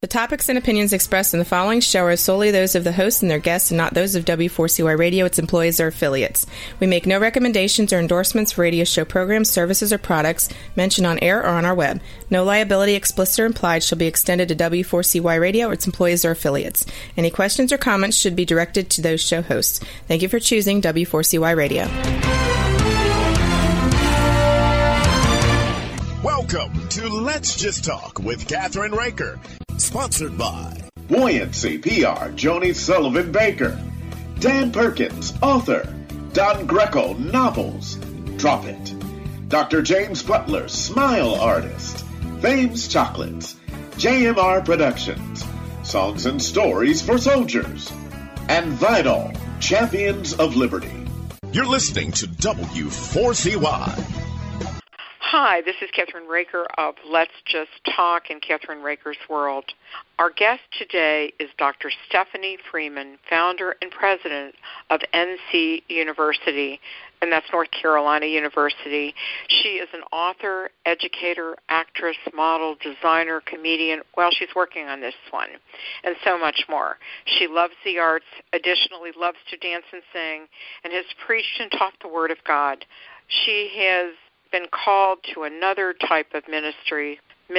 The topics and opinions expressed in the following show are solely those of the host and their guests and not those of W4CY Radio, its employees, or affiliates. We make no recommendations or endorsements for radio show programs, services, or products mentioned on air or on our web. No liability, explicit or implied, shall be extended to W4CY Radio or its employees or affiliates. Any questions or comments should be directed to those show hosts. Thank you for choosing W4CY Radio. Welcome to Let's Just Talk with Catherine Raker. Sponsored by Buoyancy PR, Joni Sullivan Baker, Dan Perkins, author, Don Greco, novels, Drop It, Dr. James Butler, smile artist, Thames Chocolates, JMR Productions, Songs and Stories for Soldiers, and Vidal, Champions of Liberty. You're listening to W4CY. Hi, this is Catherine Raker of Let's Just Talk in Catherine Raker's World. Our guest today is Dr. Stephanie Freeman, founder and president of NC University, and that's North Carolina University. She is an author, educator, actress, model, designer, comedian. Well, she's working on this one, and so much more. She loves the arts, additionally loves to dance and sing, and has preached and taught the Word of God. She has been called to another type of ministry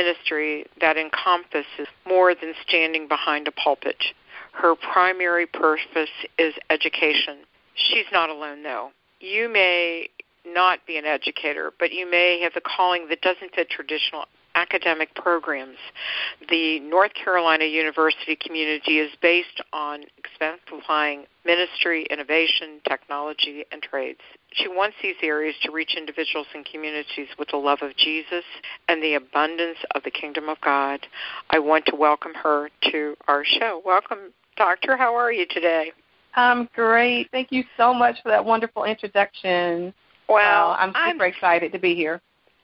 that encompasses more than standing behind a pulpit. Her primary purpose is education. She's not alone, though. You may not be an educator, but you may have a calling that doesn't fit traditional academic programs. The North Carolina University community is based on exemplifying ministry, innovation, technology, and trades. She wants these areas to reach individuals and communities with the love of Jesus and the abundance of the kingdom of God. I want to welcome her to our show. Welcome, Doctor. How are you today? I'm great. Thank you so much for that wonderful introduction. Well, I'm super excited to be here.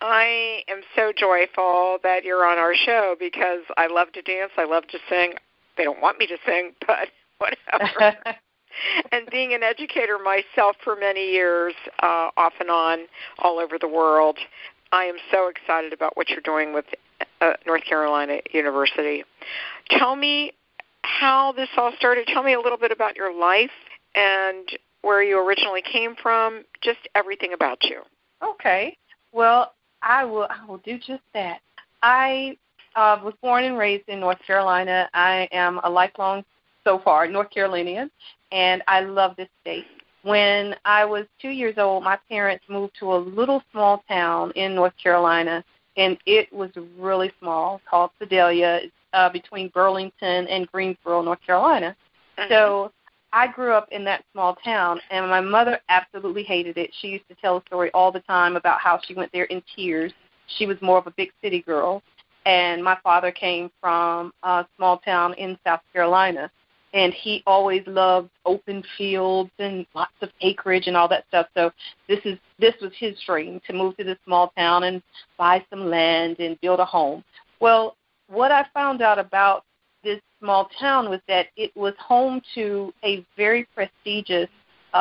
I am so joyful that you're on our show because I love to dance. I love to sing. They don't want me to sing, but whatever. And being an educator myself for many years, off and on, all over the world, I am so excited about what you're doing with North Carolina University. Tell me how this all started. Tell me a little bit about your life and where you originally came from, just everything about you. Okay. Well, I will do just that. I was born and raised in North Carolina. I am a lifelong, so far, North Carolinian, and I love this state. When I was 2 years old, my parents moved to a little small town in North Carolina, and it was really small, called Sedalia, between Burlington and Greensboro, North Carolina. Mm-hmm. So I grew up in that small town, and my mother absolutely hated it. She used to tell a story all the time about how she went there in tears. She was more of a big city girl, and my father came from a small town in South Carolina, and he always loved open fields and lots of acreage and all that stuff. So this was his dream, to move to this small town and buy some land and build a home. Well, what I found out about this small town was that it was home to a very prestigious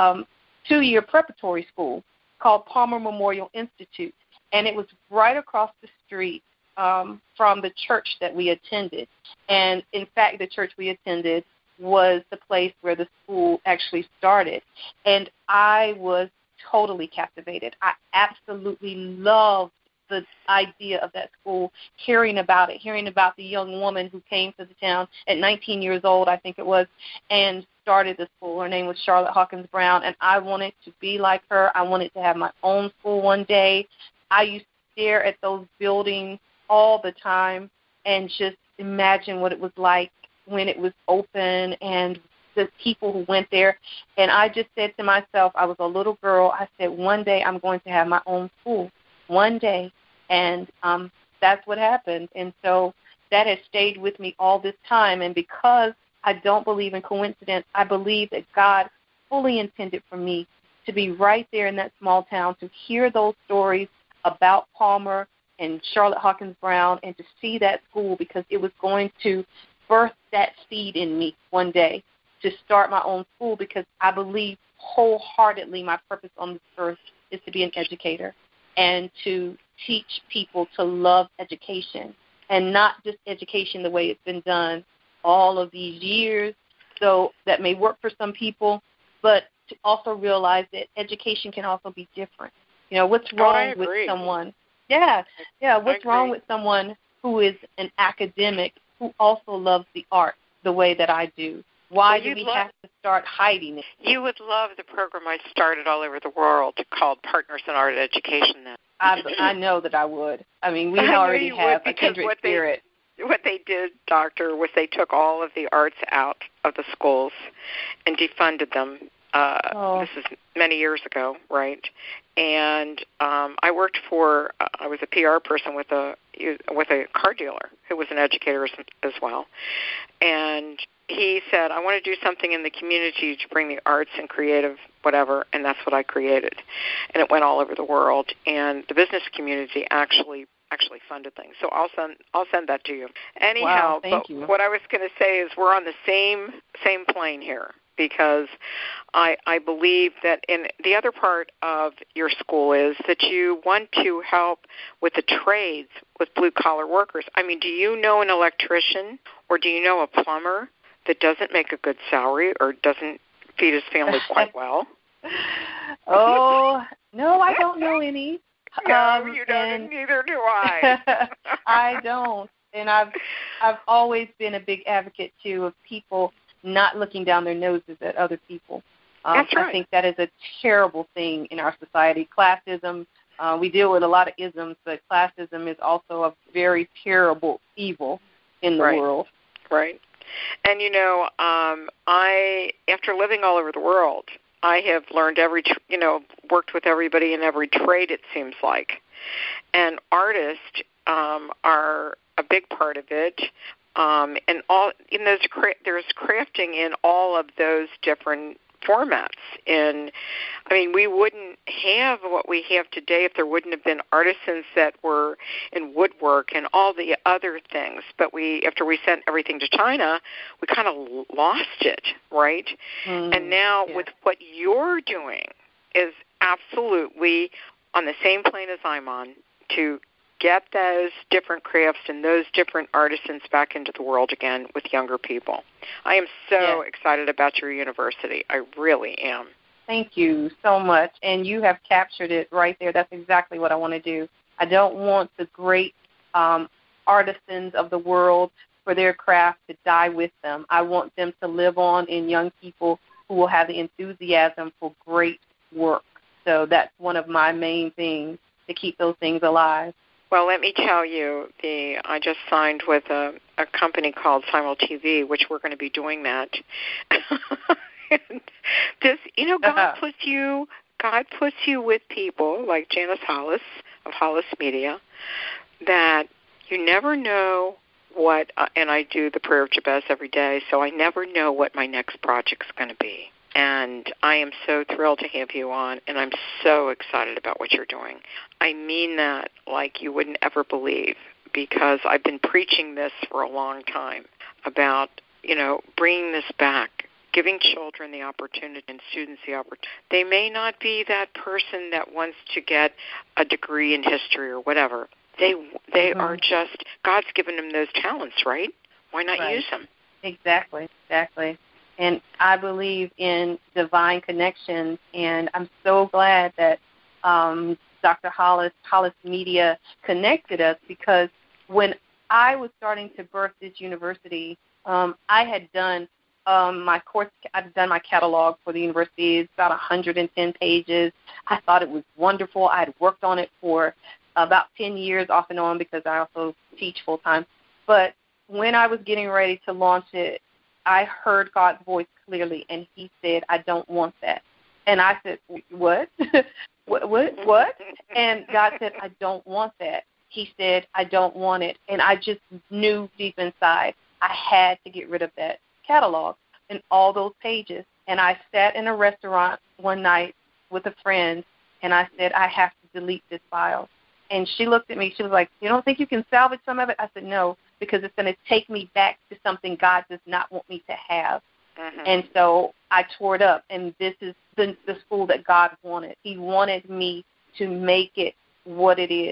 2-year preparatory school called Palmer Memorial Institute, and it was right across the street from the church that we attended. And, in fact, the church we attended was the place where the school actually started. And I was totally captivated. I absolutely loved the idea of that school, hearing about the young woman who came to the town at 19 years old, I think it was, and started the school. Her name was Charlotte Hawkins Brown, and I wanted to be like her. I wanted to have my own school one day. I used to stare at those buildings all the time and just imagine what it was like when it was open and the people who went there. And I just said to myself, I was a little girl, I said, one day I'm going to have my own school. One day. And that's what happened. And so that has stayed with me all this time. And because I don't believe in coincidence, I believe that God fully intended for me to be right there in that small town, to hear those stories about Palmer and Charlotte Hawkins Brown, and to see that school, because it was going to birth that seed in me one day to start my own school, because I believe wholeheartedly my purpose on this earth is to be an educator and to teach people to love education and not just education the way it's been done all of these years. So that may work for some people, but to also realize that education can also be different. You know, what's wrong with someone? What's wrong with someone who is an academic who also loves the art the way that I do? Why do we have to start hiding it? You would love the program I started all over the world called Partners in Art Education then. I know that I would. I mean, we already have a kindred spirit. What they did, Doctor, was they took all of the arts out of the schools and defunded them. This is many years ago, right? And I worked for, I was a PR person with a car dealer who was an educator as well. And he said, I want to do something in the community to bring the arts and creative whatever, and that's what I created. And it went all over the world. And the business community actually funded things. So I'll send that to you. Anyhow, wow, thank you. What I was going to say is we're on the same plane here, because I believe that in the other part of your school is that you want to help with the trades with blue-collar workers. I mean, do you know an electrician or do you know a plumber that doesn't make a good salary or doesn't feed his family quite well? Oh, no, I don't know any. No, you don't, and neither do I. I don't. And I've always been a big advocate, too, of people not looking down their noses at other people. That's right. I think that is a terrible thing in our society. Classism, we deal with a lot of isms, but classism is also a very terrible evil in the world. Right. And, you know, after living all over the world, I have learned worked with everybody in every trade, it seems like. And artists are a big part of it. And there's crafting in all of those different formats. And I mean, we wouldn't have what we have today if there wouldn't have been artisans that were in woodwork and all the other things. But after we sent everything to China, we kind of lost it, right? And now with what you're doing is absolutely on the same plane as I'm on, to get those different crafts and those different artisans back into the world again with younger people. I am so excited about your university. I really am. Thank you so much. And you have captured it right there. That's exactly what I want to do. I don't want the great artisans of the world for their craft to die with them. I want them to live on in young people who will have the enthusiasm for great work. So that's one of my main things, to keep those things alive. Well, let me tell you, I just signed with a company called Simul TV, which we're going to be doing that. God puts you with people like Janice Hollis of Hollis Media, that you never know what, and I do the prayer of Jabez every day, so I never know what my next project's going to be. And I am so thrilled to have you on, and I'm so excited about what you're doing. I mean that like you wouldn't ever believe, because I've been preaching this for a long time about, bringing this back, giving children the opportunity and students the opportunity. They may not be that person that wants to get a degree in history or whatever. They are just, God's given them those talents, right? Why not use them? Exactly. And I believe in divine connections, and I'm so glad that Dr. Hollis Media connected us, because when I was starting to birth this university, I had done my course. I've done my catalog for the university. It's about 110 pages. I thought it was wonderful. I had worked on it for about 10 years off and on, because I also teach full-time. But when I was getting ready to launch it, I heard God's voice clearly, and he said, I don't want that. And I said, what? what? And God said, I don't want that. He said, I don't want it. And I just knew deep inside I had to get rid of that catalog and all those pages. And I sat in a restaurant one night with a friend, and I said, I have to delete this file. And she looked at me. She was like, you don't think you can salvage some of it? I said, no, because it's going to take me back to something God does not want me to have. And so I tore it up, and this is the school that God wanted. He wanted me to make it what it is.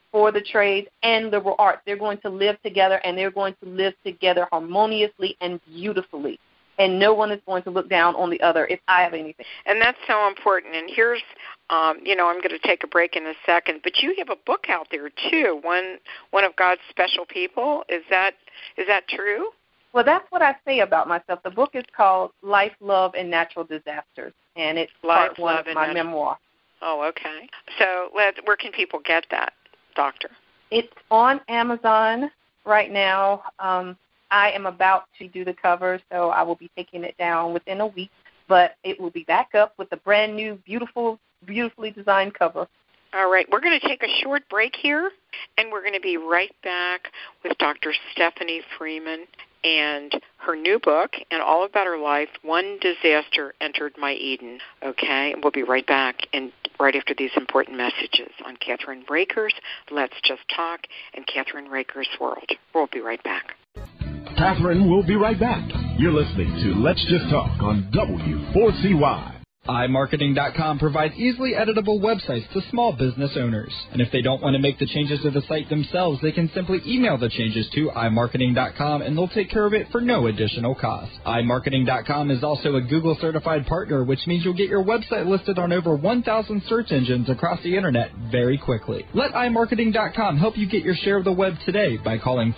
for the trades and liberal arts. They're going to live together, and they're going to live together harmoniously and beautifully. And no one is going to look down on the other if I have anything. And that's so important. And here's, I'm going to take a break in a second, but you have a book out there too, one of God's special people. Is that true? Well, that's what I say about myself. The book is called Life, Love, and Natural Disasters, and it's part one of my memoir. Oh, okay. So where can people get that, Doctor? It's on Amazon right now. I am about to do the cover, so I will be taking it down within a week, but it will be back up with a brand new, beautifully designed cover. All right. We're going to take a short break here, and we're going to be right back with Dr. Stephanie Freeman and her new book and all about her life, One Disaster Entered My Eden. Okay? And we'll be right back and right after these important messages on Catherine Raker's Let's Just Talk and Catherine Raker's World. We'll be right back. Catherine will be right back. You're listening to Let's Just Talk on W4CY. iMarketing.com provides easily editable websites to small business owners. And if they don't want to make the changes to the site themselves, they can simply email the changes to iMarketing.com and they'll take care of it for no additional cost. iMarketing.com is also a Google certified partner, which means you'll get your website listed on over 1,000 search engines across the internet very quickly. Let iMarketing.com help you get your share of the web today by calling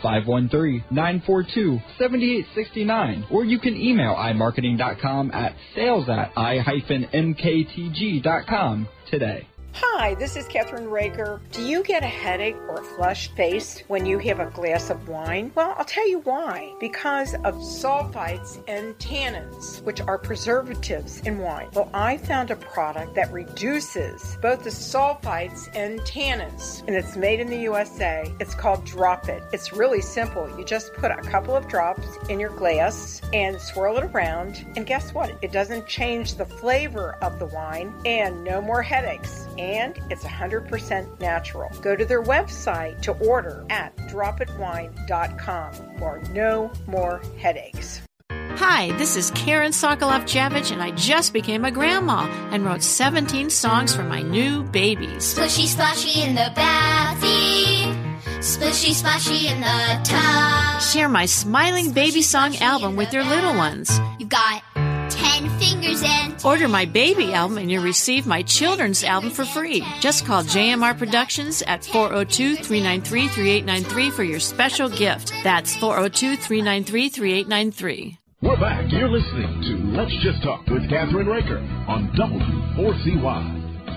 513-942-7869, or you can email iMarketing.com at sales@i-mktg.com today. Hi, this is Catherine Raker. Do you get a headache or a flushed face when you have a glass of wine? Well, I'll tell you why. Because of sulfites and tannins, which are preservatives in wine. Well, I found a product that reduces both the sulfites and tannins, and it's made in the USA. It's called Drop It. It's really simple. You just put a couple of drops in your glass and swirl it around, and guess what? It doesn't change the flavor of the wine, and no more headaches. And it's 100% natural. Go to their website to order at dropitwine.com for no more headaches. Hi, this is Karen Sokoloff-Javich, and I just became a grandma and wrote 17 songs for my new babies. Splishy splashy in the bathy, splishy splashy in the tub. Share my Smiling Baby Song album with your little ones. You got 10 fingers and... Order my baby album and you'll receive my children's album for free. Just call JMR Productions at 402-393-3893 for your special gift. That's 402-393-3893. We're back. You're listening to Let's Just Talk with Catherine Raker on W4CY.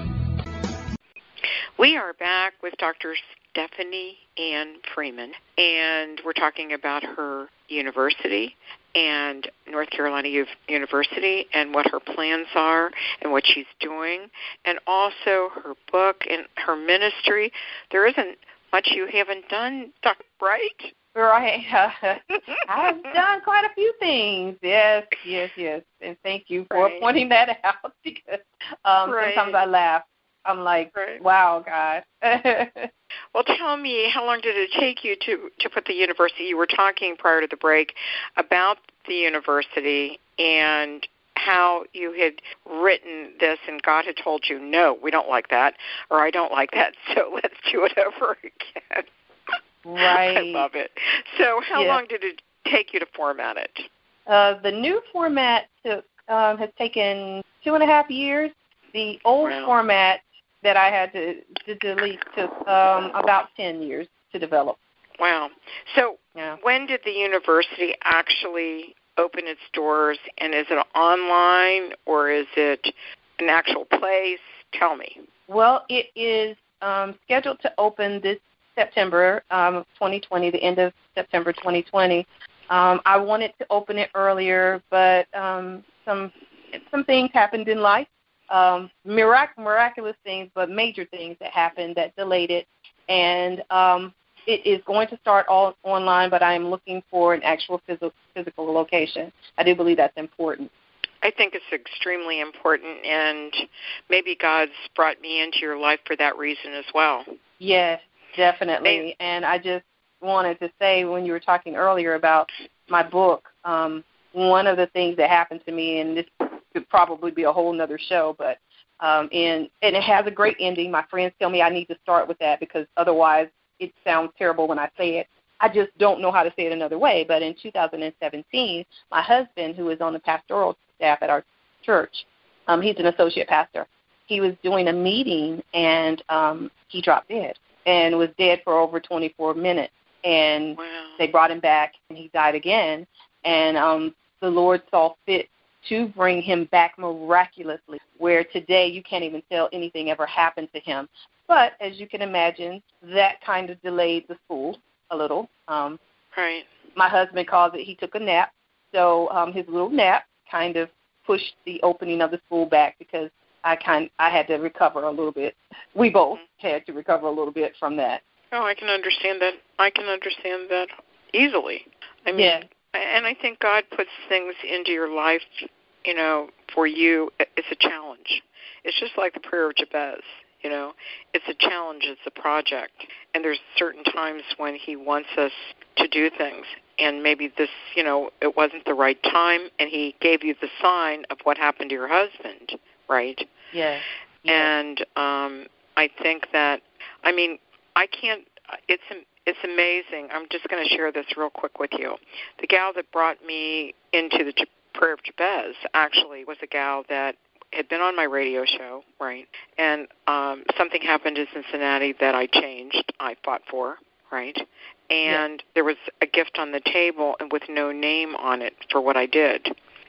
We are back with Dr. Stephanie Ann Freeman, and we're talking about her university and North Carolina University and what her plans are and what she's doing, and also her book and her ministry. There isn't much you haven't done, right? Right. I've done quite a few things. Yes. And thank you for pointing that out because sometimes I laugh. I'm like, wow, God. Well, tell me, how long did it take you to put the university? You were talking prior to the break about the university and how you had written this and God had told you, no, we don't like that, or I don't like that, so let's do it over again. Right. I love it. So how long did it take you to format it? The new format has taken 2.5 years. The old format that I had to delete took about 10 years to develop. Wow. So when did the university actually open its doors, and is it online or is it an actual place? Tell me. Well, it is scheduled to open this September 2020, the end of September 2020. I wanted to open it earlier, but some things happened in life. Miraculous things, but major things that happened that delayed it. And it is going to start all online, but I am looking for an actual physical location. I do believe that's important. I think it's extremely important, and maybe God's brought me into your life for that reason as well. Yes, definitely. And I just wanted to say, when you were talking earlier about my book, one of the things that happened to me, and this could probably be a whole nother show, but And it has a great ending. My friends tell me I need to start with that because otherwise it sounds terrible when I say it. I just don't know how to say it another way. But in 2017, my husband, who is on the pastoral staff at our church, he's an associate pastor. He was doing a meeting, and he dropped dead and was dead for over 24 minutes. And they brought him back, and he died again. And the Lord saw fit to bring him back miraculously, where today you can't even tell anything ever happened to him. But as you can imagine, that kind of delayed the school a little. Right. My husband calls it he took a nap. So his little nap kind of pushed the opening of the school back because I had to recover a little bit. We both had to recover a little bit from that. Oh, I can understand that. I can understand that easily. I mean, yeah. And I think God puts things into your life, you know, for you. It's a challenge. It's just like the prayer of Jabez, you know. It's a challenge. It's a project. And there's certain times when he wants us to do things. And maybe this, you know, it wasn't the right time, and he gave you the sign of what happened to your husband, right? Yeah. And I think that, I mean, I can't, it's amazing. I'm just going to share this real quick with you. The gal that brought me into the prayer of Jabez actually was a gal that had been on my radio show, right? And something happened in Cincinnati that I changed, I fought for, right? And there was a gift on the table and with no name on it for what I did.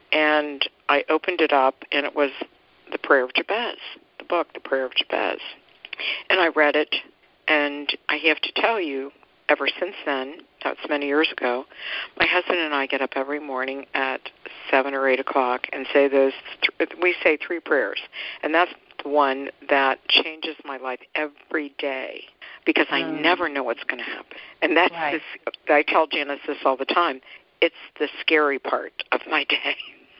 And I opened it up, and it was the prayer of Jabez, the book, The Prayer of Jabez. And I read it, and I have to tell you, ever since then, that's many years ago, my husband and I get up every morning at 7 or 8 o'clock and say we say 3 prayers. And that's the one that changes my life every day because I never know what's going to happen. And that's right. I tell Janice this all the time. It's the scary part of my day.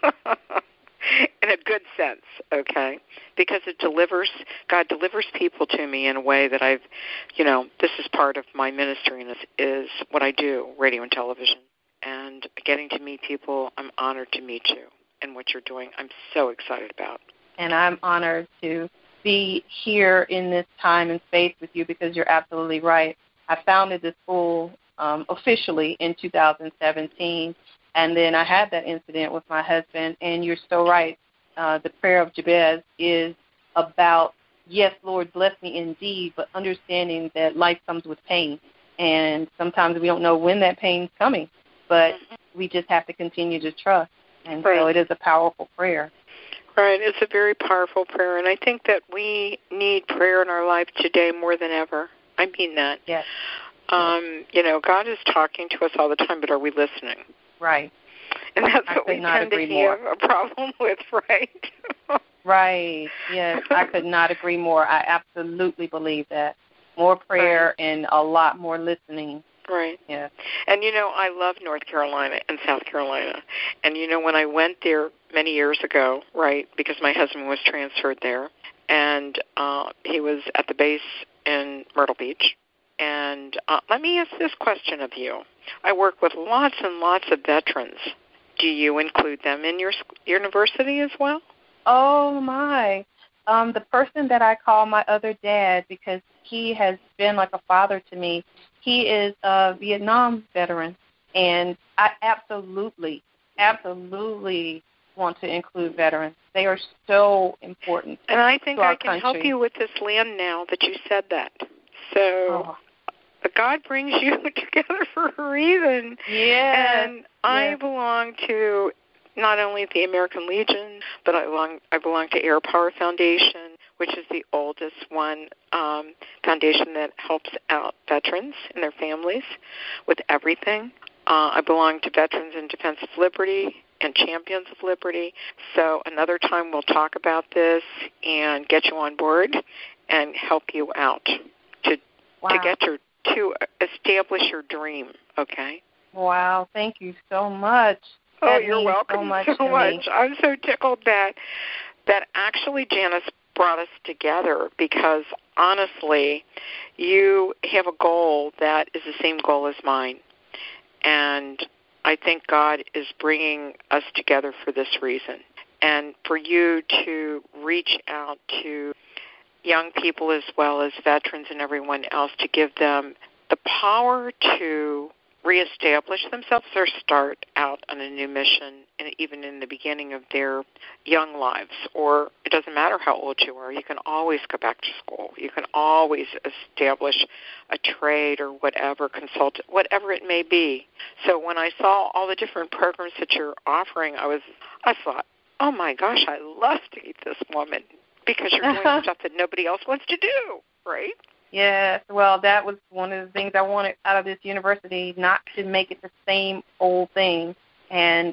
In a good sense, okay? Because God delivers people to me in a way that I've, you know, this is part of my ministry, and this is what I do, radio and television. And getting to meet people, I'm honored to meet you and what you're doing. I'm so excited about. And I'm honored to be here in this time and space with you because you're absolutely right. I founded this school officially in 2017. And then I had that incident with my husband, and you're so right. The prayer of Jabez is about, yes, Lord, bless me indeed, but understanding that life comes with pain. And sometimes we don't know when that pain's coming, but we just have to continue to trust. And so it is a powerful prayer. Right. It's a very powerful prayer, and I think that we need prayer in our life today more than ever. I mean that. Yes. You know, God is talking to us all the time, but are we listening? Right. And that's what we tend to have a problem with, right? Right. Yes, I could not agree more. I absolutely believe that. More prayer and a lot more listening. Right. Yeah. And, you know, I love North Carolina and South Carolina. And, you know, when I went there many years ago, right, because my husband was transferred there, and he was at the base in Myrtle Beach. And let me ask this question of you. I work with lots and lots of veterans. Do you include them in your university as well? Oh, my. The person that I call my other dad, because he has been like a father to me, he is a Vietnam veteran, and I absolutely want to include veterans. They are so important. And I think I can country. help you with this land now that you said that. So God brings you together for a reason. Yeah. And I belong to not only the American Legion, but I belong to Air Power Foundation, which is the oldest one foundation that helps out veterans and their families with everything. I belong to Veterans in Defense of Liberty and Champions of Liberty. So another time we'll talk about this and get you on board and help you out to establish your dream, okay? Wow, thank you so much. Oh, you're welcome so much. I'm so tickled that actually Janice brought us together because, honestly, you have a goal that is the same goal as mine. And I think God is bringing us together for this reason. and for you to reach out to young people as well as veterans and everyone else to give them the power to reestablish themselves or start out on a new mission, and even in the beginning of their young lives. Or it doesn't matter how old you are. You can always go back to school. You can always establish a trade or whatever, consult, whatever it may be. So when I saw all the different programs that you're offering, I thought, oh, my gosh, I love to meet this woman, because you're doing stuff that nobody else wants to do, right? Yes, well, that was one of the things I wanted out of this university, not to make it the same old thing, and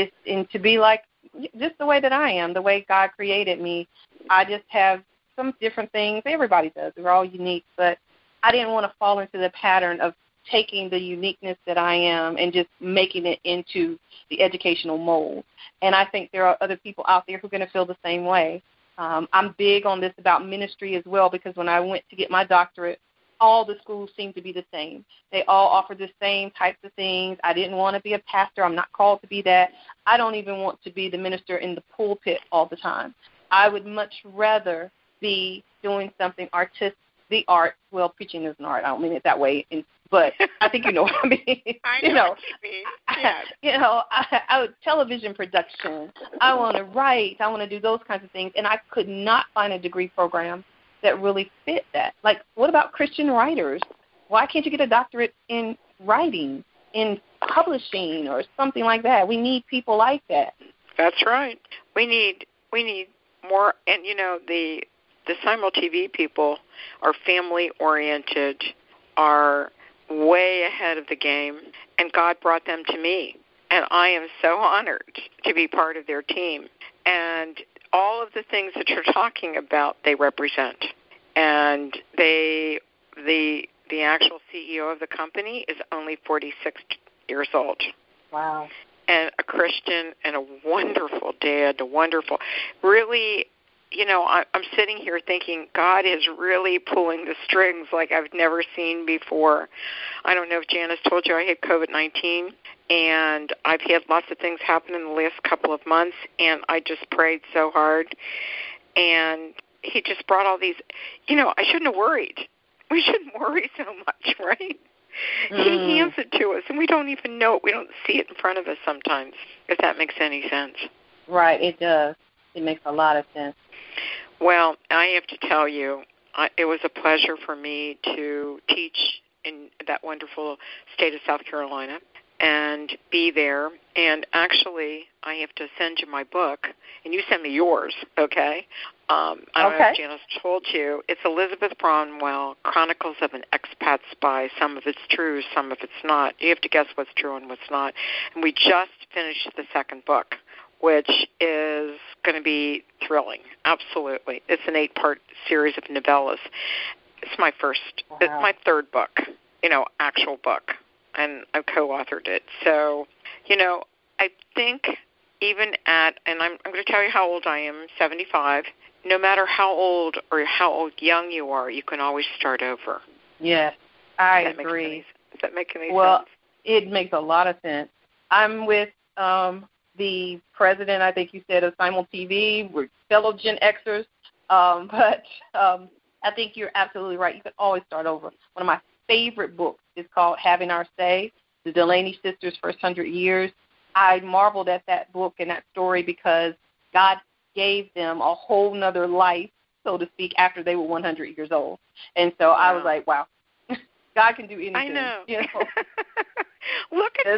to be like just the way that I am, the way God created me. I just have some different things. Everybody does. We're all unique, but I didn't want to fall into the pattern of taking the uniqueness that I am and just making it into the educational mold. And I think there are other people out there who are going to feel the same way. I'm big on this about ministry as well, because when I went to get my doctorate, all the schools seemed to be the same. They all offered the same types of things. I didn't want to be a pastor. I'm not called to be that. I don't even want to be the minister in the pulpit all the time. I would much rather be doing something artistic, the art. Well, preaching is an art. I don't mean it that way, but I think you know what I mean. I know what you mean. Yeah. I would television production. I want to write. I want to do those kinds of things, and I could not find a degree program that really fit that. Like, what about Christian writers? Why can't you get a doctorate in writing, in publishing, or something like that? We need people like that. That's right. We need more, and the Simul TV people are family oriented, are way ahead of the game, and God brought them to me, and I am so honored to be part of their team. And all of the things that you're talking about, they represent. And the actual CEO of the company is only 46 years old. Wow. And a Christian and a wonderful dad, really, I'm sitting here thinking God is really pulling the strings like I've never seen before. I don't know if Janice told you I had COVID-19, and I've had lots of things happen in the last couple of months, and I just prayed so hard. And he just brought all these, I shouldn't have worried. We shouldn't worry so much, right? He hands it to us, and we don't even know it. We don't see it in front of us sometimes, if that makes any sense. Right, it does. It makes a lot of sense. Well, I have to tell you, it was a pleasure for me to teach in that wonderful state of South Carolina and be there. And actually, I have to send you my book, and you send me yours, okay? I don't know if Janice told you. It's Elizabeth Bromwell, Chronicles of an Expat Spy. Some of it's true, some of it's not. You have to guess what's true and what's not. And we just finished the second book, which is going to be thrilling. Absolutely. It's an 8-part series of novellas. It's my it's my third book, actual book, and I co-authored it. So, I think even and I'm going to tell you how old I am, 75. No matter how old or how young you are, you can always start over. Yes, I agree. Does that make any sense? Well, it makes a lot of sense. I'm with the president, I think you said, of Simul TV. We're fellow Gen Xers. But I think you're absolutely right. You can always start over. One of my favorite books is called Having Our Say, The Delaney Sisters' First 100 Years. I marveled at that book and that story because God gave them a whole nother life, so to speak, after they were 100 years old. And so I was like, wow, God can do anything. I know. Look at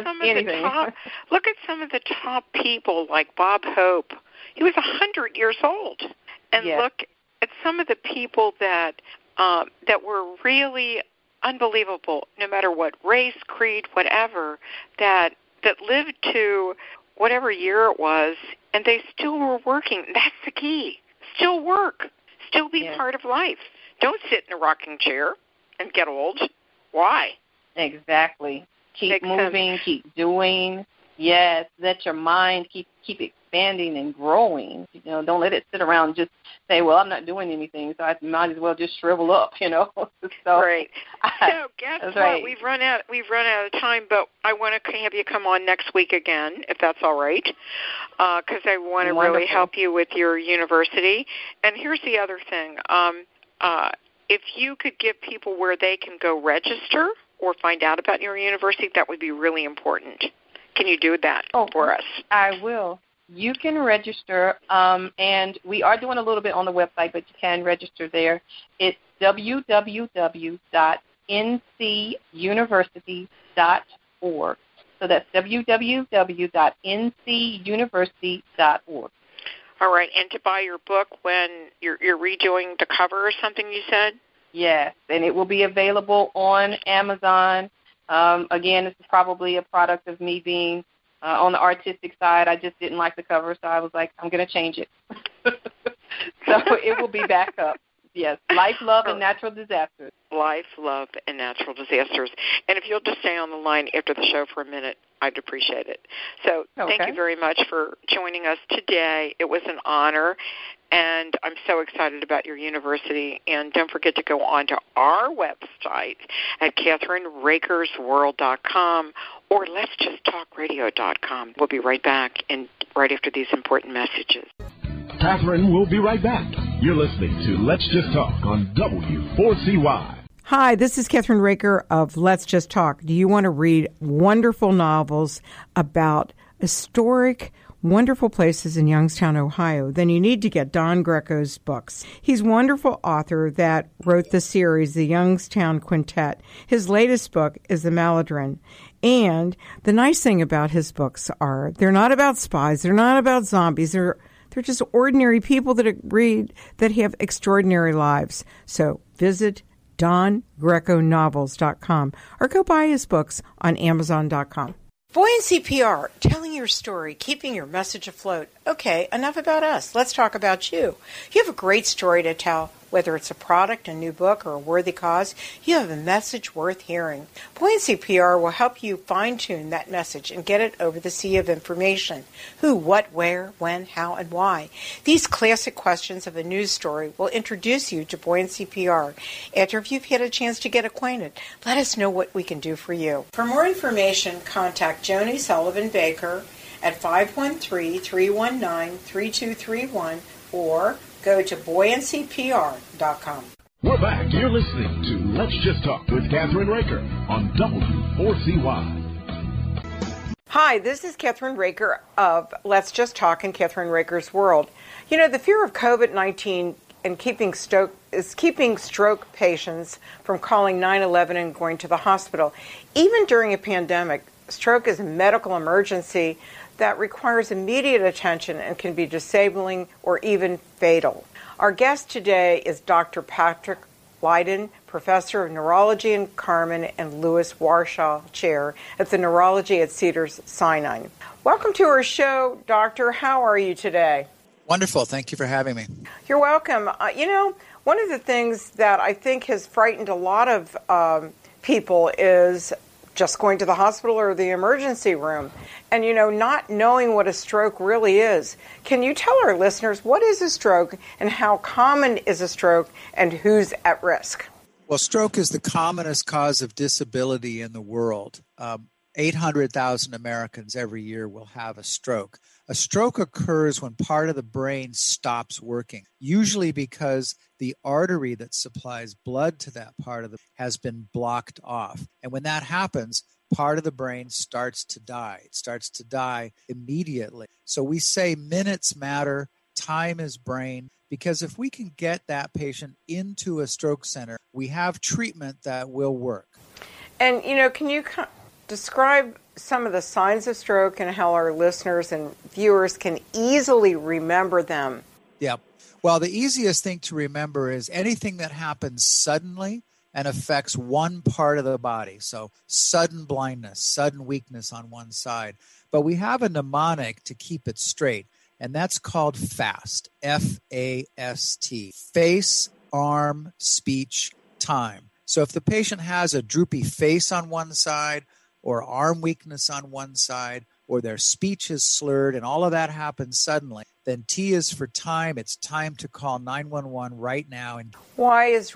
some of the top people like Bob Hope. He was 100 years old. And look at some of the people that were really unbelievable, no matter what race, creed, whatever, that lived to whatever year it was, and they still were working. That's the key. Still work. Still be part of life. Don't sit in a rocking chair and get old. Why? Exactly. Keep moving, keep doing. Yes, let your mind keep expanding and growing. Don't let it sit around and just say, well, I'm not doing anything, so I might as well just shrivel up, So, right. So guess what? Right. We've run out of time, but I want to have you come on next week again, if that's all right, because I want to really help you with your university. And here's the other thing. If you could give people where they can go register or find out about your university, that would be really important. Can you do that for us? I will. You can register, and we are doing a little bit on the website, but you can register there. It's www.ncuniversity.org. So that's www.ncuniversity.org. All right, and to buy your book when you're redoing the cover or something, you said? Yes, and it will be available on Amazon. Again, this is probably a product of me being on the artistic side. I just didn't like the cover, so I was like, I'm going to change it. So it will be back up. Yes, Life, Love, and Natural Disasters. Life, Love, and Natural Disasters. And if you'll just stay on the line after the show for a minute, I'd appreciate it. So Thank you very much for joining us today. It was an honor, and I'm so excited about your university. And don't forget to go on to our website at CatherineRakersWorld.com or Let'sJustTalkRadio.com. We'll be right back and right after these important messages. Catherine will be right back. You're listening to Let's Just Talk on W4CY. Hi, this is Catherine Raker of Let's Just Talk. Do you want to read wonderful novels about historic, wonderful places in Youngstown, Ohio? Then you need to get Don Greco's books. He's a wonderful author that wrote the series, The Youngstown Quintet. His latest book is The Maladrin. And the nice thing about his books are they're not about spies. They're not about zombies. They're just ordinary people that read that have extraordinary lives. So visit DonGrecoNovels.com or go buy his books on Amazon.com. Buoyancy PR, telling your story, keeping your message afloat. Okay, enough about us. Let's talk about you. You have a great story to tell. Whether it's a product, a new book, or a worthy cause, you have a message worth hearing. Buoyancy PR will help you fine-tune that message and get it over the sea of information. Who, what, where, when, how, and why. These classic questions of a news story will introduce you to Buoyancy PR. After you've had a chance to get acquainted, let us know what we can do for you. For more information, contact Joni Sullivan Baker at 513-319-3231 or go to buoyancypr.com. We're back. You're listening to Let's Just Talk with Catherine Raker on W4CY. Hi, this is Catherine Raker of Let's Just Talk in Catherine Raker's World. The fear of COVID-19 and keeping stroke patients from calling 911 and going to the hospital. Even during a pandemic, stroke is a medical emergency that requires immediate attention and can be disabling or even fatal. Our guest today is Dr. Patrick Lydon, Professor of Neurology in Carmen and Lewis Warshaw Chair at the Neurology at Cedars-Sinai. Welcome to our show, Doctor. How are you today? Wonderful. Thank you for having me. You're welcome. One of the things that I think has frightened a lot of people is just going to the hospital or the emergency room and, not knowing what a stroke really is. Can you tell our listeners what is a stroke and how common is a stroke and who's at risk? Well, stroke is the commonest cause of disability in the world. 800,000 Americans every year will have a stroke. A stroke occurs when part of the brain stops working, usually because the artery that supplies blood to that part of has been blocked off. And when that happens, part of the brain starts to die. It starts to die immediately. So we say minutes matter, time is brain, because if we can get that patient into a stroke center, we have treatment that will work. And, can you describe some of the signs of stroke and how our listeners and viewers can easily remember them? Yeah. Well, the easiest thing to remember is anything that happens suddenly and affects one part of the body. So sudden blindness, sudden weakness on one side. But we have a mnemonic to keep it straight, and that's called FAST, F-A-S-T, face, arm, speech, time. So if the patient has a droopy face on one side or arm weakness on one side or their speech is slurred, and all of that happens suddenly, then T is for time. It's time to call 911 right now. And why is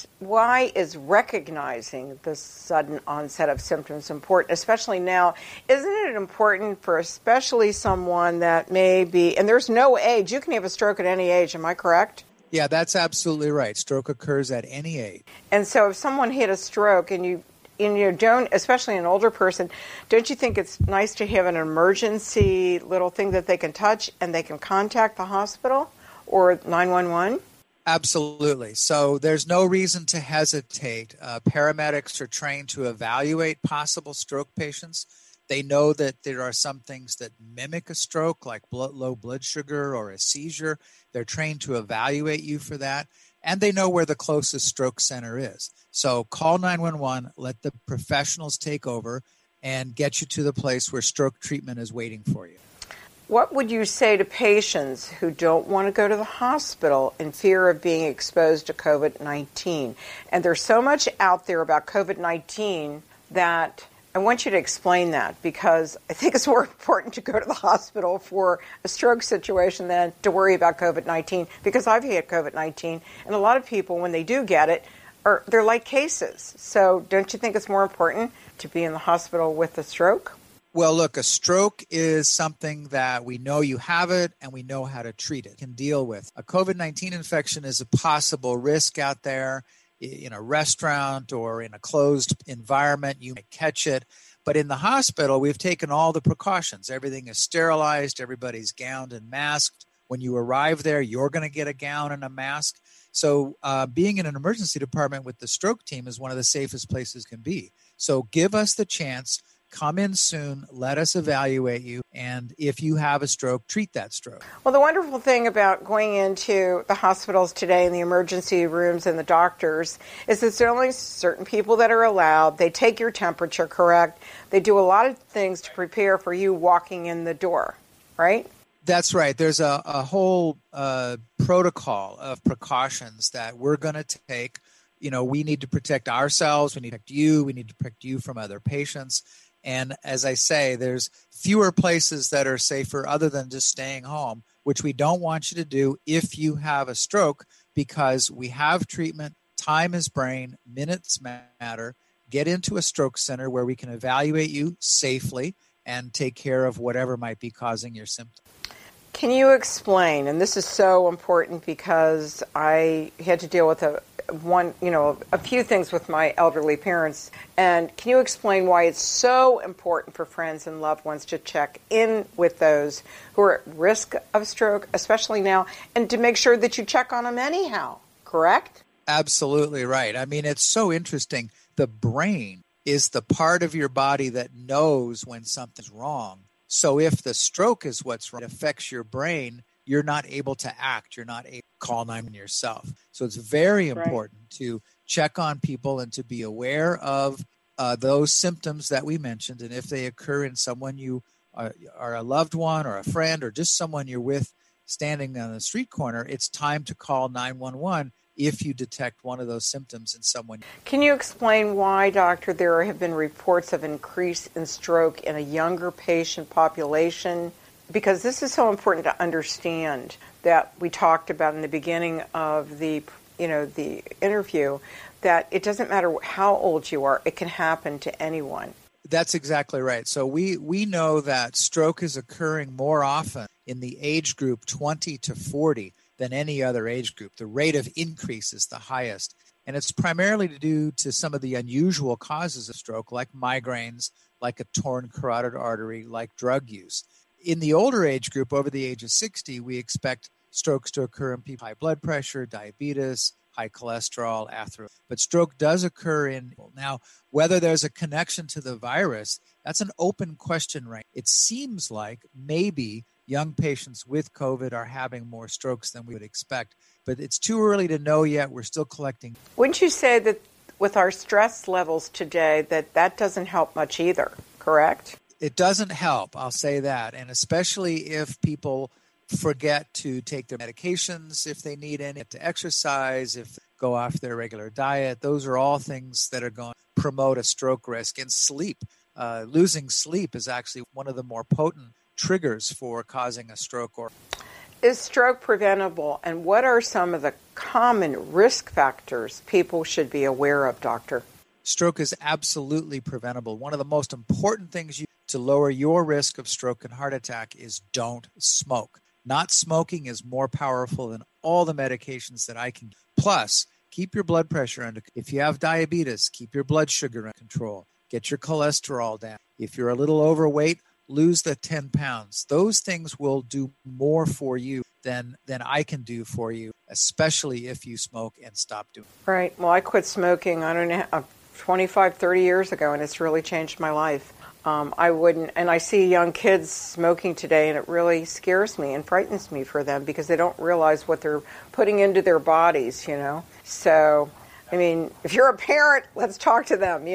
recognizing the sudden onset of symptoms important, especially now? Isn't it important for especially someone that may be, and there's no age, you can have a stroke at any age, am I correct? Yeah, that's absolutely right. Stroke occurs at any age. And so if someone had a stroke and you don't, especially an older person, don't you think it's nice to have an emergency little thing that they can touch and they can contact the hospital or 911? Absolutely. So there's no reason to hesitate. Paramedics are trained to evaluate possible stroke patients. They know that there are some things that mimic a stroke, like low blood sugar or a seizure. They're trained to evaluate you for that. And they know where the closest stroke center is. So call 911, let the professionals take over, and get you to the place where stroke treatment is waiting for you. What would you say to patients who don't want to go to the hospital in fear of being exposed to COVID-19? And there's so much out there about COVID-19 that I want you to explain that, because I think it's more important to go to the hospital for a stroke situation than to worry about COVID-19, because I've had COVID-19, and a lot of people, when they do get it, they're light cases. So don't you think it's more important to be in the hospital with a stroke? Well, look, a stroke is something that we know you have it and we know how to treat it, can deal with. A COVID-19 infection is a possible risk out there. In a restaurant or in a closed environment, you may catch it. But in the hospital, we've taken all the precautions. Everything is sterilized. Everybody's gowned and masked. When you arrive there, you're going to get a gown and a mask. So being in an emergency department with the stroke team is one of the safest places can be. So give us the chance. Come in soon, let us evaluate you, and if you have a stroke, treat that stroke. Well, the wonderful thing about going into the hospitals today and the emergency rooms and the doctors is that there are only certain people that are allowed. They take your temperature, correct? They do a lot of things to prepare for you walking in the door, right? That's right. There's a whole protocol of precautions that we're going to take. You know, we need to protect ourselves. We need to protect you. We need to protect you from other patients. And as I say, there's fewer places that are safer other than just staying home, which we don't want you to do if you have a stroke, because we have treatment. Time is brain. Minutes matter. Get into a stroke center where we can evaluate you safely and take care of whatever might be causing your symptoms. Can you explain, and this is so important because I had to deal with a few things with my elderly parents, and can you explain why it's so important for friends and loved ones to check in with those who are at risk of stroke, especially now, and to make sure that you check on them anyhow, correct? Absolutely right. I mean, it's so interesting. The brain is the part of your body that knows when something's wrong. So if the stroke is what's wrong, it affects your brain, you're not able to act. You're not able to call 911 yourself. So it's very important to check on people and to be aware of those symptoms that we mentioned. And if they occur in someone you are a loved one or a friend or just someone you're with standing on the street corner, it's time to call 911 if you detect one of those symptoms in someone. Can you explain why, doctor, there have been reports of increase in stroke in a younger patient population? Because this is so important to understand, that we talked about in the beginning of the interview, that it doesn't matter how old you are, it can happen to anyone. That's exactly right. So we know that stroke is occurring more often in the age group 20 to 40 than any other age group. The rate of increase is the highest. And it's primarily due to some of the unusual causes of stroke, like migraines, like a torn carotid artery, like drug use. In the older age group, over the age of 60, we expect strokes to occur in people with high blood pressure, diabetes, high cholesterol, atherosclerosis. But stroke does occur in people. Now, whether there's a connection to the virus, that's an open question, right? It seems like maybe young patients with COVID are having more strokes than we would expect, but it's too early to know yet. We're still collecting. Wouldn't you say that with our stress levels today, that doesn't help much either, correct? It doesn't help, I'll say that, and especially if people forget to take their medications, if they need any, to exercise, if they go off their regular diet. Those are all things that are going to promote a stroke risk. And sleep. losing sleep is actually one of the more potent triggers for causing a stroke. Is stroke preventable, and what are some of the common risk factors people should be aware of, doctor? Stroke is absolutely preventable. One of the most important things to lower your risk of stroke and heart attack is don't smoke. Not smoking is more powerful than all the medications that I can. Plus, keep your blood pressure under. If you have diabetes, keep your blood sugar under control. Get your cholesterol down. If you're a little overweight, lose the 10 pounds. Those things will do more for you than I can do for you, especially if you smoke and stop doing it. Right. Well, I quit smoking, 25, 30 years ago, and it's really changed my life. I wouldn't, and I see young kids smoking today, and it really scares me and frightens me for them because they don't realize what they're putting into their bodies, So, I mean, if you're a parent, let's talk to them,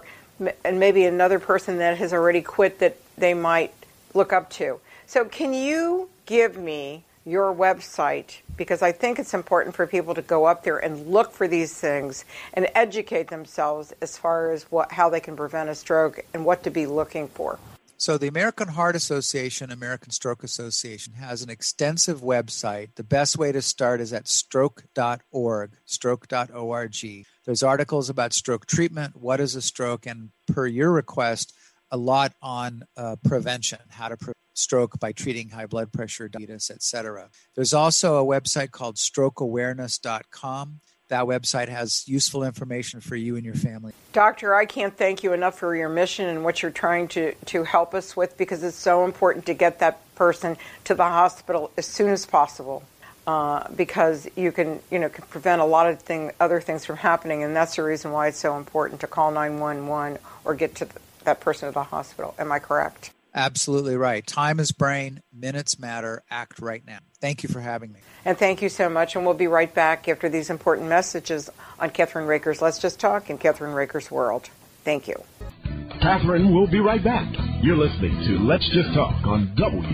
and maybe another person that has already quit that they might look up to. So can you give me your website? Because I think it's important for people to go up there and look for these things and educate themselves as far as how they can prevent a stroke and what to be looking for. So the American Heart Association, American Stroke Association has an extensive website. The best way to start is at stroke.org, stroke.org. There's articles about stroke treatment, what is a stroke, and per your request, a lot on prevention, how to prevent stroke by treating high blood pressure, diabetes, etc. There's also a website called strokeawareness.com. That website has useful information for you and your family. Doctor, I can't thank you enough for your mission and what you're trying to help us with, because it's so important to get that person to the hospital as soon as possible, because you can prevent a lot of other things from happening, and that's the reason why it's so important to call 911 or get to that person to the hospital. Am I correct? Absolutely right. Time is brain. Minutes matter. Act right now. Thank you for having me. And thank you so much. And we'll be right back after these important messages on Catherine Raker's Let's Just Talk and Catherine Raker's World. Thank you. Catherine will be right back. You're listening to Let's Just Talk on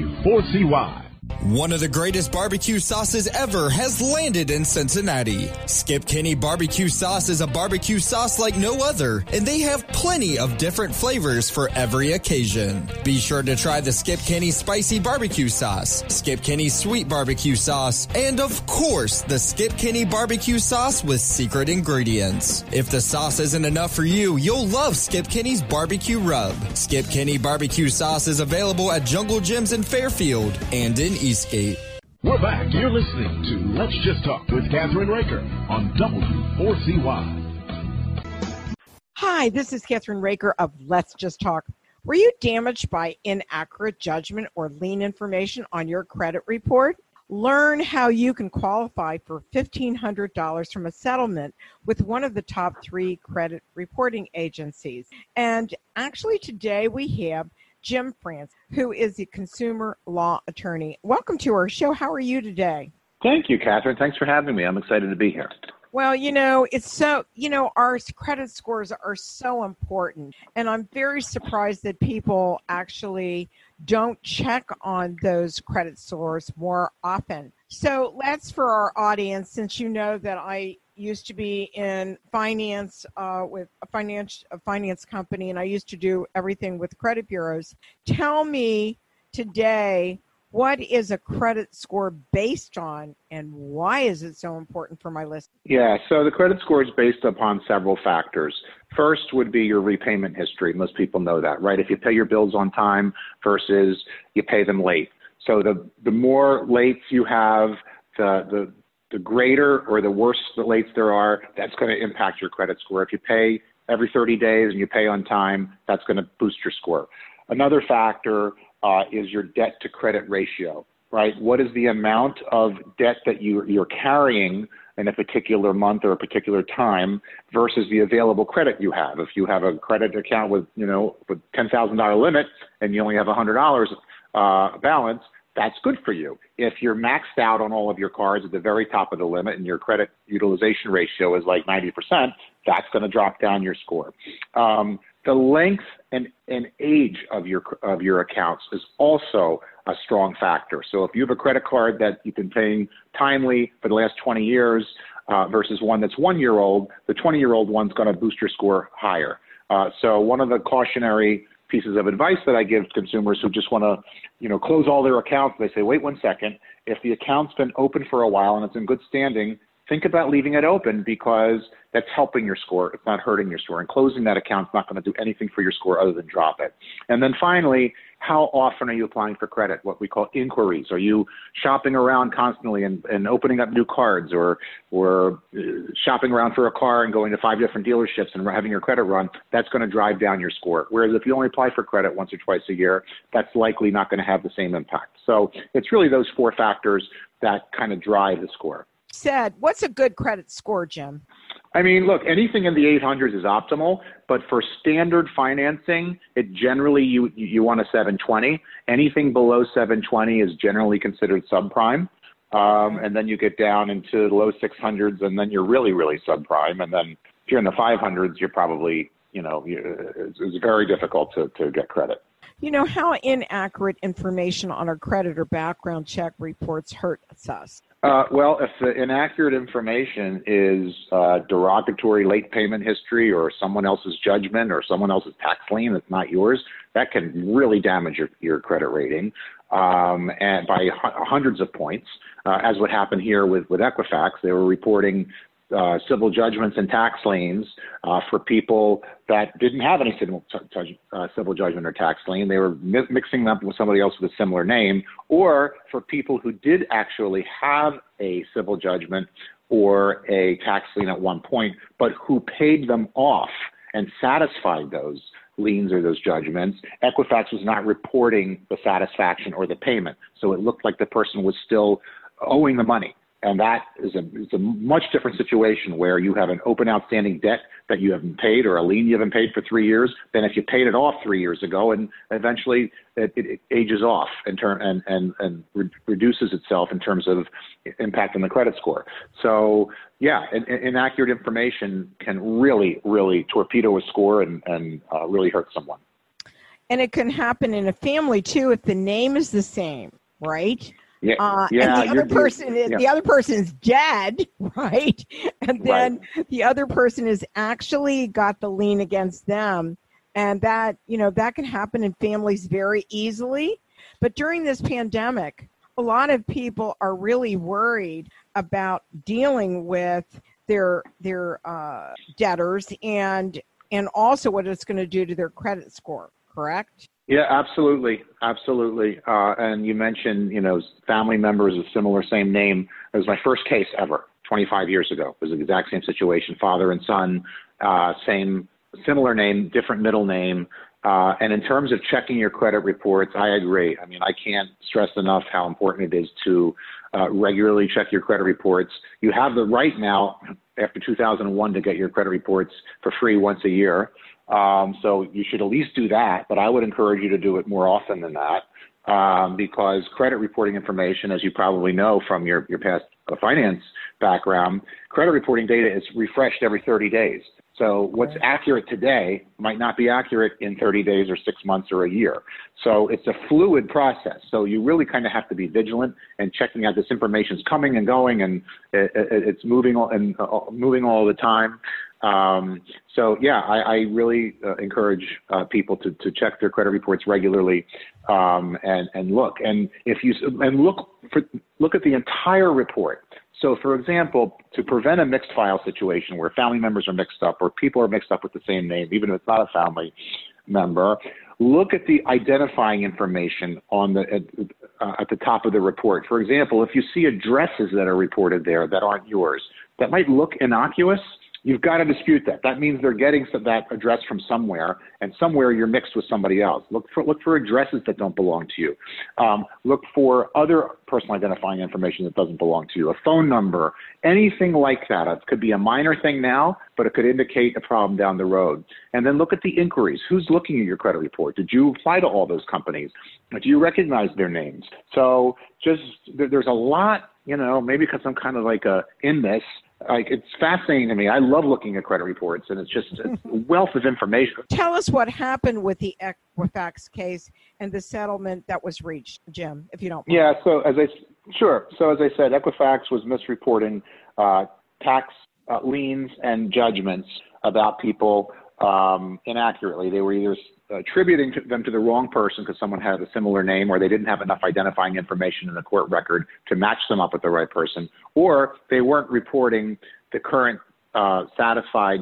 W4CY. One of the greatest barbecue sauces ever has landed in Cincinnati. Skip Kenny Barbecue Sauce is a barbecue sauce like no other, and they have plenty of different flavors for every occasion. Be sure to try the Skip Kenny Spicy Barbecue Sauce, Skip Kenny Sweet Barbecue Sauce, and of course, the Skip Kenny Barbecue Sauce with secret ingredients. If the sauce isn't enough for you, you'll love Skip Kenny's Barbecue Rub. Skip Kenny Barbecue Sauce is available at Jungle Gyms in Fairfield and in Eastgate. We're back. You're listening to Let's Just Talk with Catherine Raker on W4CY. Hi, this is Catherine Raker of Let's Just Talk. Were you damaged by inaccurate judgment or lien information on your credit report? Learn how you can qualify for $1,500 from a settlement with one of the top 3 credit reporting agencies. And actually today we have Jim France, who is a consumer law attorney. Welcome to our show. How are you today? Thank you, Catherine. Thanks for having me. I'm excited to be here. Well, it's so, our credit scores are so important. And I'm very surprised that people actually don't check on those credit scores more often. So let's, for our audience, since you know that I used to be in finance with a finance company, and I used to do everything with credit bureaus. Tell me today, what is a credit score based on, and why is it so important for my listeners? Yeah, so the credit score is based upon several factors. First would be your repayment history. Most people know that, right? If you pay your bills on time versus you pay them late. So the more lates you have, the greater or the worse the lates there are, that's going to impact your credit score. If you pay every 30 days and you pay on time, that's going to boost your score. Another factor is your debt to credit ratio, right? What is the amount of debt that you're carrying in a particular month or a particular time versus the available credit you have? If you have a credit account with $10,000 limit and you only have $100 balance, that's good for you. If you're maxed out on all of your cards at the very top of the limit and your credit utilization ratio is like 90%, that's going to drop down your score. The length and age of your accounts is also a strong factor. So if you have a credit card that you've been paying timely for the last 20 years versus one that's 1 year old, the 20-year-old one's going to boost your score higher. So one of the cautionary pieces of advice that I give consumers who just want to, close all their accounts. They say, wait 1 second. If the account's been open for a while and it's in good standing, think about leaving it open because that's helping your score. It's not hurting your score. And closing that account's not going to do anything for your score other than drop it. And then finally, how often are you applying for credit? What we call inquiries. Are you shopping around constantly and opening up new cards or shopping around for a car and going to 5 different dealerships and having your credit run? That's going to drive down your score. Whereas if you only apply for credit once or twice a year, that's likely not going to have the same impact. So it's really those 4 factors that kind of drive the score. What's a good credit score, Jim? I mean, look, anything in the 800s is optimal, but for standard financing, it generally you want a 720. Anything below 720 is generally considered subprime. And then you get down into the low 600s, and then you're really, really subprime. And then if you're in the 500s, you're probably, it's very difficult to get credit. How inaccurate information on our credit or background check reports hurts us? Well, if the inaccurate information is derogatory late payment history or someone else's judgment or someone else's tax lien that's not yours, that can really damage your credit rating and by hundreds of points, as what happened here with Equifax. They were reporting civil judgments and tax liens for people that didn't have any civil judgment or tax lien. They were mixing them up with somebody else with a similar name, or for people who did actually have a civil judgment or a tax lien at one point, but who paid them off and satisfied those liens or those judgments. Equifax was not reporting the satisfaction or the payment, so it looked like the person was still owing the money. And that is a much different situation where you have an open outstanding debt that you haven't paid or a lien you haven't paid for 3 years than if you paid it off 3 years ago and eventually it ages off and reduces itself in terms of impact on the credit score. So, yeah, inaccurate information can really, really torpedo a score and really hurt someone. And it can happen in a family, too, if the name is the same, right? Yeah, and the other person is dead, right? And then the other person has actually got the lien against them, and that can happen in families very easily. But during this pandemic, a lot of people are really worried about dealing with their debtors and also what it's going to do to their credit score. Correct? Yeah, absolutely. And you mentioned, family members of similar same name. It was my first case ever 25 years ago. It was the exact same situation, father and son, similar name, different middle name. And in terms of checking your credit reports, I agree. I mean, I can't stress enough how important it is to regularly check your credit reports. You have the right now, after 2001, to get your credit reports for free once a year. So you should at least do that, but I would encourage you to do it more often than that because credit reporting information, as you probably know from your past finance background, credit reporting data is refreshed every 30 days. So what's accurate today might not be accurate in 30 days or 6 months or a year. So it's a fluid process. So you really kind of have to be vigilant and checking out this information is coming and going and it's moving all the time. So yeah, I really encourage people to check their credit reports regularly and look. And look at the entire report. So, for example, to prevent a mixed file situation where family members are mixed up or people are mixed up with the same name, even if it's not a family member, look at the identifying information at the top of the report. For example, if you see addresses that are reported there that aren't yours, that might look innocuous. You've got to dispute that. That means they're getting that address from somewhere, and somewhere you're mixed with somebody else. Look for addresses that don't belong to you. Look for other personal identifying information that doesn't belong to you, a phone number, anything like that. It could be a minor thing now, but it could indicate a problem down the road. And then look at the inquiries. Who's looking at your credit report? Did you apply to all those companies? Do you recognize their names? So there's a lot, maybe because I'm kind of in this, it's fascinating to me. I love looking at credit reports, and it's a wealth of information. Tell us what happened with the Equifax case and the settlement that was reached, Jim, if you don't mind. Yeah, so as I said, Equifax was misreporting tax liens and judgments about people inaccurately. They were either attributing them to the wrong person because someone had a similar name, or they didn't have enough identifying information in the court record to match them up with the right person, or they weren't reporting the current satisfied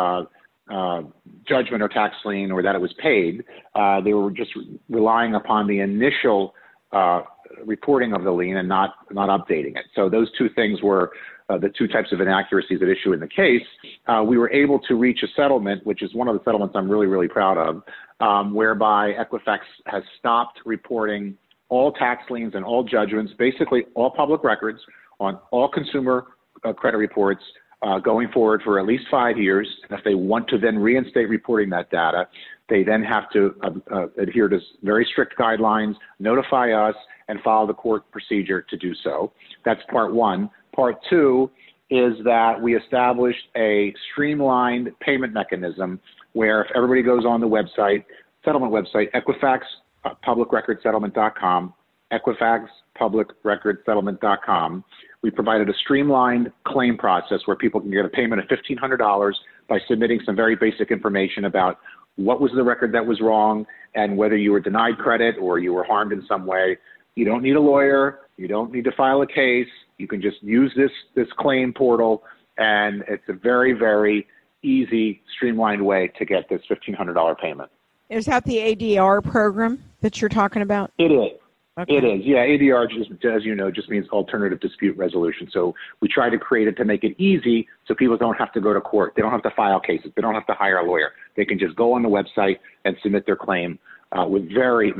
judgment or tax lien, or that it was paid. They were just relying upon the initial reporting of the lien and not updating it. So those two things were the two types of inaccuracies at issue in the case. We were able to reach a settlement, which is one of the settlements I'm really, really proud of, whereby Equifax has stopped reporting all tax liens and all judgments, basically all public records on all consumer credit reports going forward for at least 5 years. And if they want to then reinstate reporting that data, they then have to adhere to very strict guidelines, notify us, and follow the court procedure to do so. That's part one. Part two is that we established a streamlined payment mechanism where if everybody goes on the website, settlement website, Equifax publicrecordsettlement.com, Equifax publicrecordsettlement.com, we provided a streamlined claim process where people can get a payment of $1,500 by submitting some very basic information about what was the record that was wrong and whether you were denied credit or you were harmed in some way. You don't need a lawyer. You don't need to file a case. You can just use this claim portal, and it's a very, very easy, streamlined way to get this $1,500 payment. Is that the ADR program that you're talking about? It is. Okay. It is. Yeah, ADR, just, as you know, just means alternative dispute resolution. So we try to create it to make it easy so people don't have to go to court. They don't have to file cases. They don't have to hire a lawyer. They can just go on the website and submit their claim with a very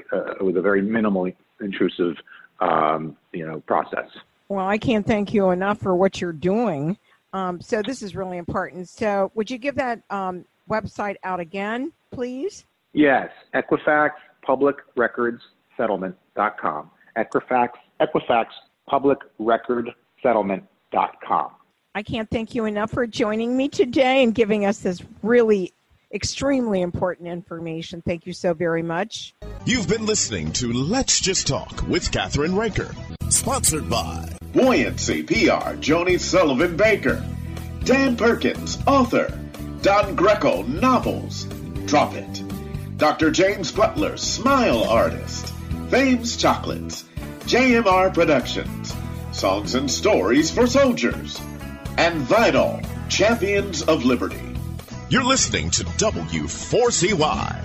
minimally intrusive process. Well, I can't thank you enough for what you're doing. So this is really important. So would you give that website out again, please? Yes, Equifax Public Records Settlement.com. Equifax Public Record Settlement.com. I can't thank you enough for joining me today and giving us this really extremely important information. Thank you so very much. You've been listening to Let's Just Talk with Catherine Raker. Sponsored by Buoyancy PR, Joni Sullivan Baker. Dan Perkins, author. Don Greco, novels. Drop It. Dr. James Butler, smile artist. Fame's Chocolates. JMR Productions. Songs and Stories for Soldiers. And Vital, Champions of Liberty. You're listening to W4CY.